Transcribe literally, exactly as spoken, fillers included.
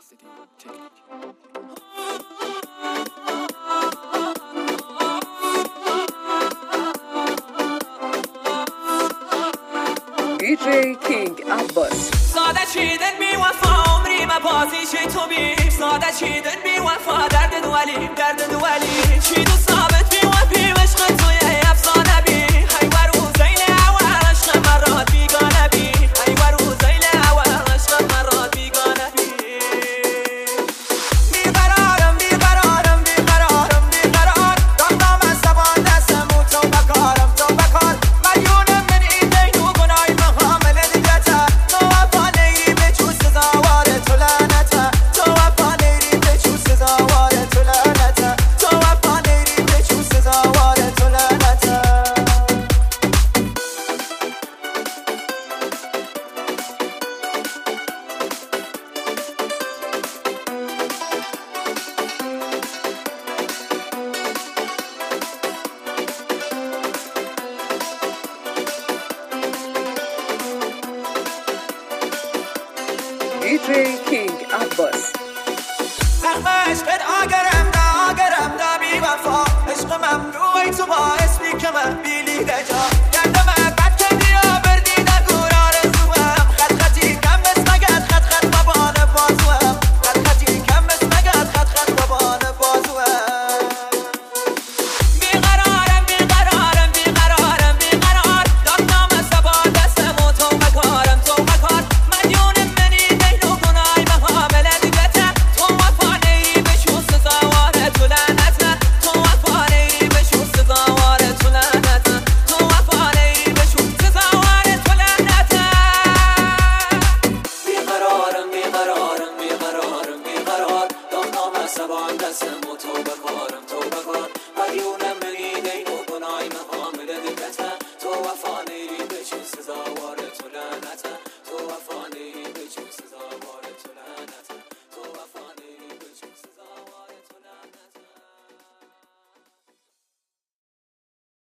دی جی کینگ عباس. ساده چیدن بی وفا عمری ما بازی چی تو بی ساده چیدن بی وفا درد دوالی درد دوالی چی دو ثابت بی و بی عشق توی افسانه بی ای ورو زیل اول عشق مرات بیگانه بی ای ورو زیل اول عشق مرات بیگانه بی بیقرارم بیقرارم بیقرارم بیقرار دامدام از زبان دستم و تو بکارم تو بکار ملیونم من این دین و گنای مقامل دیگته تو وفا نیری به چو سزاوار تو لعنته تو وفا نیری به چو سزاوار تو لعنته تو وفا نیری به چو سزاوار تو لعنته دی جی کینگ عباس. زخم عشقت آگرم دا آگرم دا بی وفا عشق ممنوعی تو باعث بی که من بیلی دجا گردم بد کردی یا بردی در گور آرزوهم خط خطی کم بس مگد خط خط بابان بازوهم خط خطی کم بس مگد خط خط بابان بازوهم بیقرارم بیقرارم بیقرارم بیقرار دامدام از زبان دستم و تو مکارم تو مکار مدیونم منی دین و گنای مقامل دیگته تو وفا نیری به چو سزاوار تو لعنته تو وفا نیری به چو سزاوار تو لعنته تو وفا نیری به چو سزاوار تو لعنته بیقرارم بیقرارم بیقرارم بیقرار دامدام از زبان دستم و تو